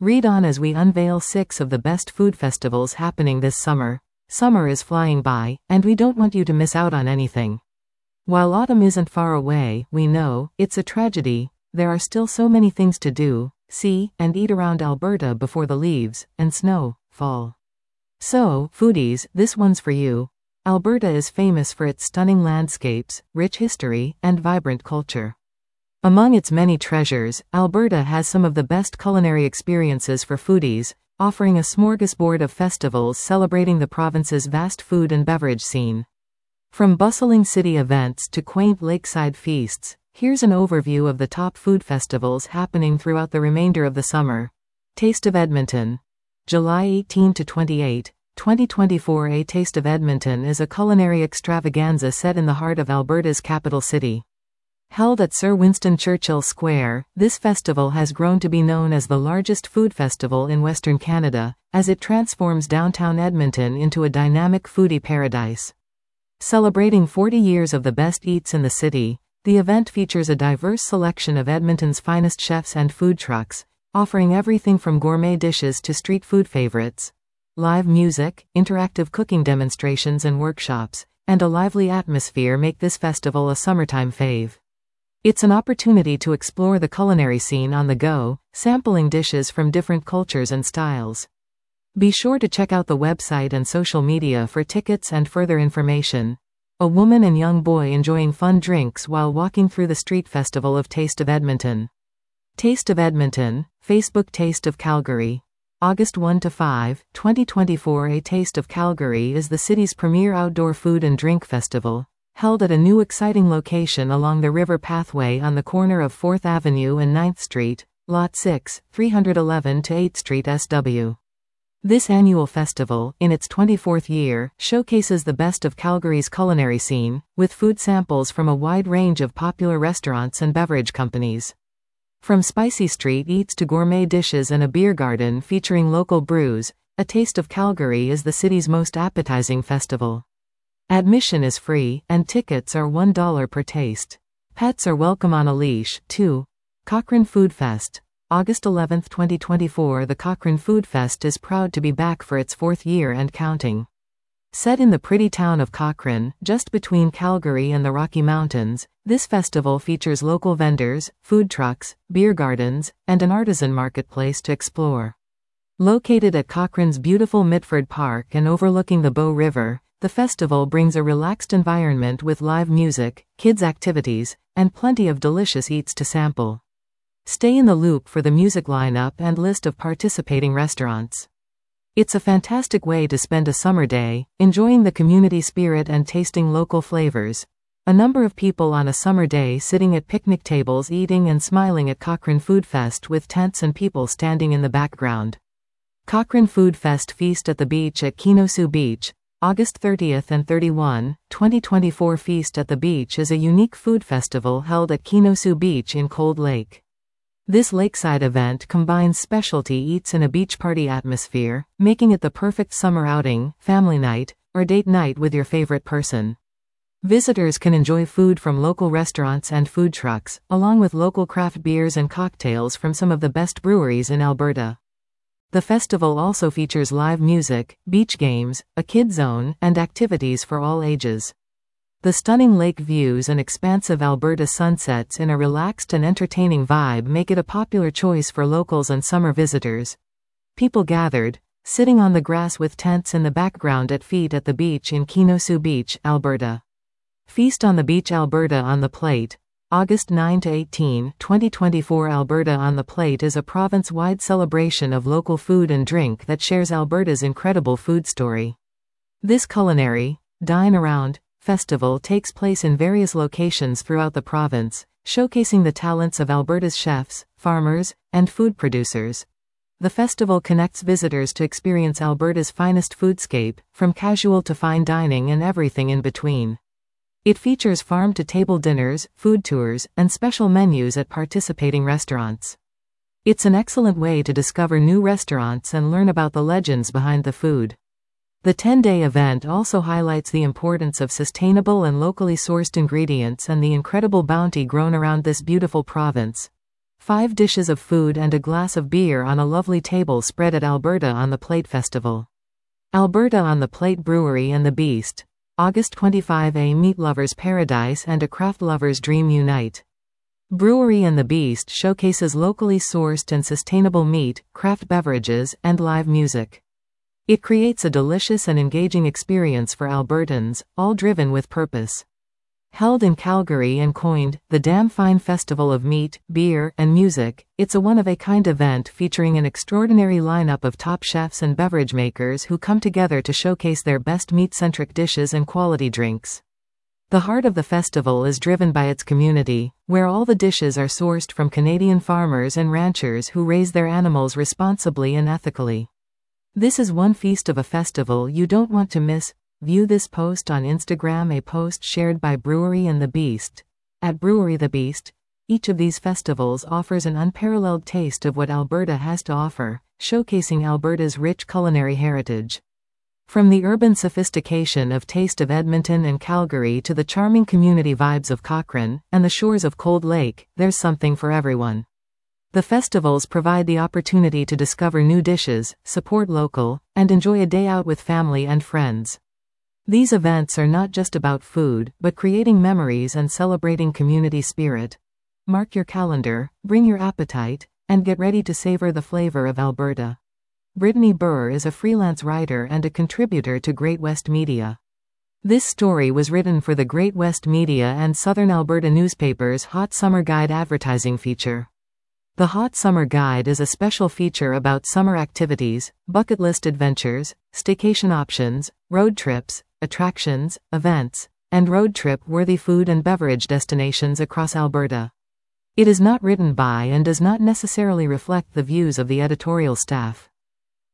Read on as we unveil 6 of the best food festivals happening this summer. Summer is flying by, and we don't want you to miss out on anything. While autumn isn't far away, we know it's a tragedy. There are still so many things to do, see, and eat around Alberta before the leaves and snow fall. So, foodies, this one's for you. Alberta is famous for its stunning landscapes, rich history, and vibrant culture. Among its many treasures, Alberta has some of the best culinary experiences for foodies, offering a smorgasbord of festivals celebrating the province's vast food and beverage scene. From bustling city events to quaint lakeside feasts, here's an overview of the top food festivals happening throughout the remainder of the summer. Taste of Edmonton. July 18 to 28, 2024. A Taste of Edmonton is a culinary extravaganza set in the heart of Alberta's capital city. Held at Sir Winston Churchill Square, this festival has grown to be known as the largest food festival in Western Canada, as it transforms downtown Edmonton into a dynamic foodie paradise. Celebrating 40 years of the best eats in the city, the event features a diverse selection of Edmonton's finest chefs and food trucks, offering everything from gourmet dishes to street food favorites. Live music, interactive cooking demonstrations and workshops, and a lively atmosphere make this festival a summertime fave. It's an opportunity to explore the culinary scene on the go, sampling dishes from different cultures and styles. Be sure to check out the website and social media for tickets and further information. A woman and young boy enjoying fun drinks while walking through the street festival of Taste of Edmonton. Taste of Edmonton, Facebook. Taste of Calgary. August 1 to 5, 2024. A Taste of Calgary is the city's premier outdoor food and drink festival, held at a new exciting location along the river pathway on the corner of 4th Avenue and 9th Street, Lot 6, 311 to 8th Street SW. This annual festival, in its 24th year, showcases the best of Calgary's culinary scene, with food samples from a wide range of popular restaurants and beverage companies. From spicy street eats to gourmet dishes and a beer garden featuring local brews, A Taste of Calgary is the city's most appetizing festival. Admission is free, and tickets are $1 per taste. Pets are welcome on a leash, too. Cochrane Food Fest. August 11, 2024. The Cochrane Food Fest is proud to be back for its 4th year and counting. Set in the pretty town of Cochrane, just between Calgary and the Rocky Mountains, this festival features local vendors, food trucks, beer gardens, and an artisan marketplace to explore. Located at Cochrane's beautiful Mitford Park and overlooking the Bow River, the festival brings a relaxed environment with live music, kids' activities, and plenty of delicious eats to sample. Stay in the loop for the music lineup and list of participating restaurants. It's a fantastic way to spend a summer day, enjoying the community spirit and tasting local flavors. A number of people on a summer day sitting at picnic tables eating and smiling at Cochrane Food Fest with tents and people standing in the background. Cochrane Food Fest Feast at the Beach at Kenosu Beach. August 30 and 31, 2024. Feast at the Beach is a unique food festival held at Kenosu Beach in Cold Lake. This lakeside event combines specialty eats and a beach party atmosphere, making it the perfect summer outing, family night, or date night with your favorite person. Visitors can enjoy food from local restaurants and food trucks, along with local craft beers and cocktails from some of the best breweries in Alberta. The festival also features live music, beach games, a kid zone, and activities for all ages. The stunning lake views and expansive Alberta sunsets in a relaxed and entertaining vibe make it a popular choice for locals and summer visitors. People gathered, sitting on the grass with tents in the background at Feast at the Beach in Kenosu Beach, Alberta. Feast on the Beach Alberta on the Plate. August 9 to 18, 2024. Alberta on the Plate is a province-wide celebration of local food and drink that shares Alberta's incredible food story. This culinary, dine-around, festival takes place in various locations throughout the province, showcasing the talents of Alberta's chefs, farmers, and food producers. The festival connects visitors to experience Alberta's finest foodscape, from casual to fine dining and everything in between. It features farm-to-table dinners, food tours, and special menus at participating restaurants. It's an excellent way to discover new restaurants and learn about the legends behind the food. The 10-day event also highlights the importance of sustainable and locally sourced ingredients and the incredible bounty grown around this beautiful province. 5 dishes of food and a glass of beer on a lovely table spread at Alberta on the Plate Festival. Alberta on the Plate Brewery and the Beast. August 25. A meat lover's paradise and a craft lover's dream unite. Brewery and the Beast showcases locally sourced and sustainable meat, craft beverages, and live music. It creates a delicious and engaging experience for Albertans, all driven with purpose. Held in Calgary and coined the Damn Fine Festival of Meat, Beer, and Music, it's a one-of-a-kind event featuring an extraordinary lineup of top chefs and beverage makers who come together to showcase their best meat-centric dishes and quality drinks. The heart of the festival is driven by its community, where all the dishes are sourced from Canadian farmers and ranchers who raise their animals responsibly and ethically. This is one feast of a festival you don't want to miss. View this post on Instagram, a post shared by Brewery and the Beast. At Brewery the Beast, each of these festivals offers an unparalleled taste of what Alberta has to offer, showcasing Alberta's rich culinary heritage. From the urban sophistication of taste of Edmonton and Calgary to the charming community vibes of Cochrane and the shores of Cold Lake, there's something for everyone. The festivals provide the opportunity to discover new dishes, support local, and enjoy a day out with family and friends. These events are not just about food, but creating memories and celebrating community spirit. Mark your calendar, bring your appetite, and get ready to savor the flavor of Alberta. Brittany Burr is a freelance writer and a contributor to Great West Media. This story was written for the Great West Media and Southern Alberta newspaper's Hot Summer Guide advertising feature. The Hot Summer Guide is a special feature about summer activities, bucket list adventures, staycation options, road trips, attractions, events, and road trip-worthy food and beverage destinations across Alberta. It is not written by and does not necessarily reflect the views of the editorial staff.